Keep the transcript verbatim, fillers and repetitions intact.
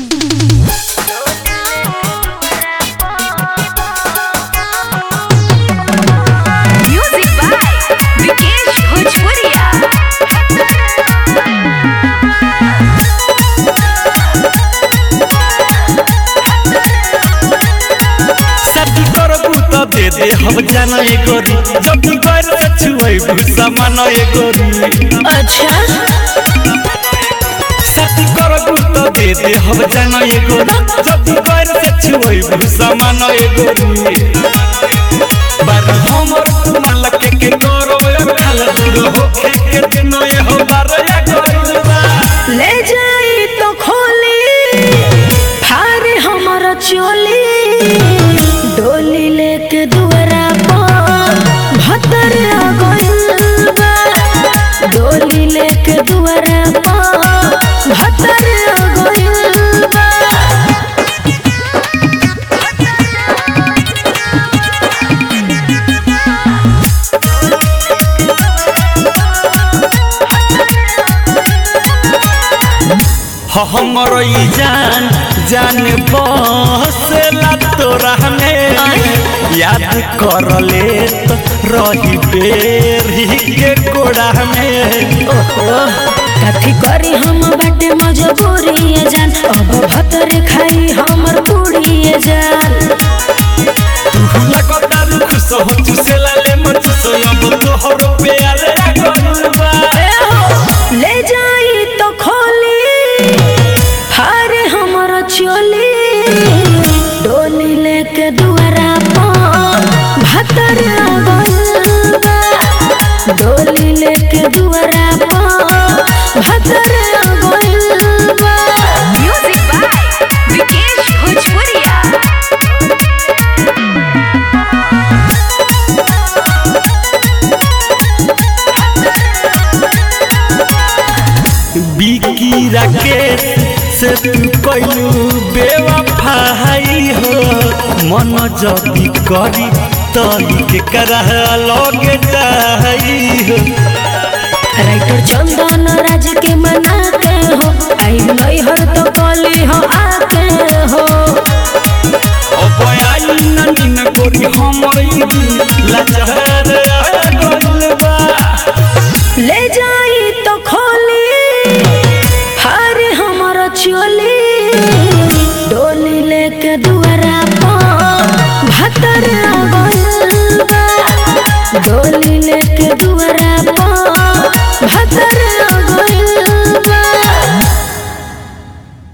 दे दे हम जाना ए गोरी जब कर से छुई भूसा माना ए गोरी। अच्छा साथी करबू तो दे दे हम जाना ए गोरी जब कर से छुई भूसा माना ए गोरी। बार हमर तुमाल के के करो खाल दूर हो के के नए हो बार या गोरीबा ले जाई तो खोली थारे हमर चोली डोली लेके दुआरा पर भतर आ गइल बा। डोली लेके दुआरा पर भतर आ गइल बा। हमर ई जान जान बसला तोरा में याद कर ले तो रही बेरी के कोड़ा में। ओहो काठी करी हम बाटे मजबूरी जान अब भतर खाई हमर पूरी जान। लगता रुख सो चुसेला ले मत सो अब तोहर प्यार गलबा ले जाई तो खोली हारे हमर चोली डोली लेके दुआरा पर भतर आ गइल बा। डोली लेके दुआरा पर भतर आ गइल बा। म्यूजिक बाय विकेश भोजपुरिया। बिकी राकेश से तू कइलू बेवफाई हो मन जदी करी तली के करह लगे जाई हो। राइटर चंदन राज के मना के हो आई नहीं हर तो कली हो आके हो। अब आई ननी न गोरी हमर ई लाचार गइल बा ले जाई तो खोली हारे हमर चोली डोली लेके दुआ